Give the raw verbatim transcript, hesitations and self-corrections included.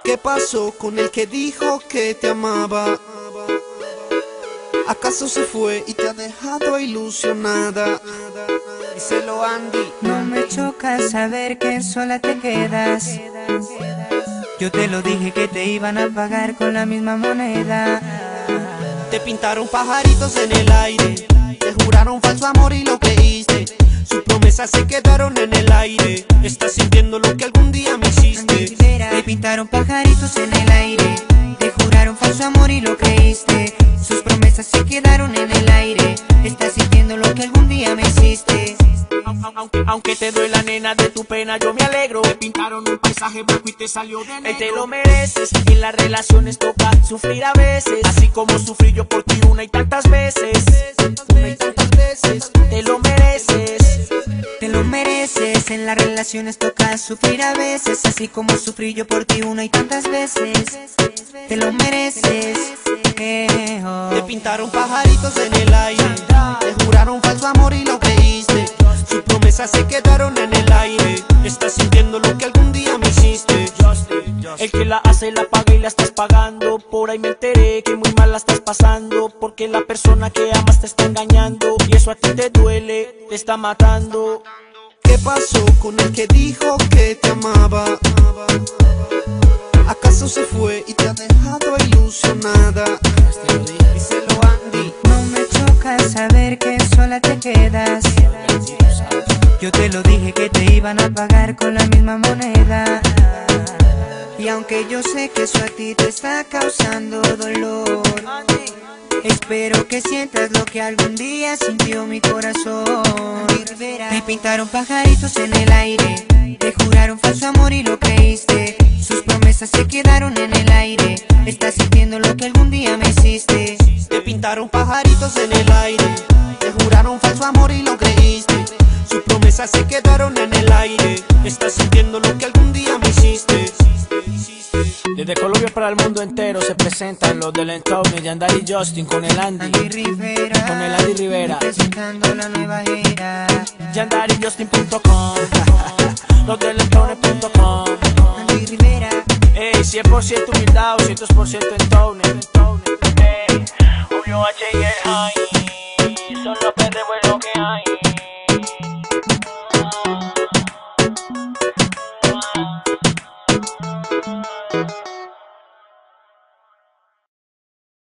¿Qué pasó con el que dijo que te amaba? ¿Acaso se fue y te ha dejado ilusionada? Díselo, Andy. No me choca saber que sola te quedas. Yo te lo dije que te iban a pagar con la misma moneda. Te pintaron pajaritos en el aire, te juraron falso amor y lo creíste. Sus promesas se quedaron en el aire. Estás sintiendo lo que algún día me hiciste. Te pintaron pajaritos en el aire, te juraron falso amor y lo creíste. Sus promesas se quedaron en el aire. Estás sintiendo lo que algún día me hiciste. Aunque, aunque te duele la nena de tu pena, yo me alegro. Te pintaron un paisaje blanco y te salió de negro. Te lo mereces, en las relaciones toca sufrir a veces, así como sufrí yo por ti una y tantas veces. Una y tantas veces. Te lo mereces. Te lo mereces, en las relaciones toca sufrir a veces, así como sufrí yo por ti una y tantas veces. Te lo mereces, eh, oh. Te pintaron pajaritos en el aire, te juraron falso amor y lo creíste. Sus promesas se quedaron en el aire. Estás sintiendo lo que algún día me hiciste. El que la hace la paga y la estás pagando. Por ahí me enteré que muy mal la estás pasando, porque la persona que amas te está engañando, y eso a ti te duele, te está matando. ¿Qué pasó con el que dijo que te amaba? ¿Acaso se fue y te ha dejado ilusionada? Díselo, Andy. No me choca saber que sola te quedas. Yo te lo dije que te iban a pagar con la misma moneda. Y aunque yo sé que eso a ti te está causando dolor, espero que sientas lo que algún día sintió mi corazón. Te pintaron pajaritos en el aire, te juraron falso amor y lo creíste. Sus promesas se quedaron en el aire. Estás sintiendo lo que algún día me hiciste. Te pintaron pajaritos en el aire, te juraron falso amor y lo creíste. Sus promesas se quedaron en el aire. Estás sintiendo lo que algún día me hiciste. Desde Colombia para el mundo entero se presentan los del Entoune, Yandari y Justin con el Andy, Andy Rivera, con el Andy Rivera, presentando la nueva era. Yandari Justin punto com, los del Entoune punto com. Andy Rivera, Ey, cien por ciento humildad, doscientos por ciento Entoune. Ey, Julio H y el High, son los perros lo que hay.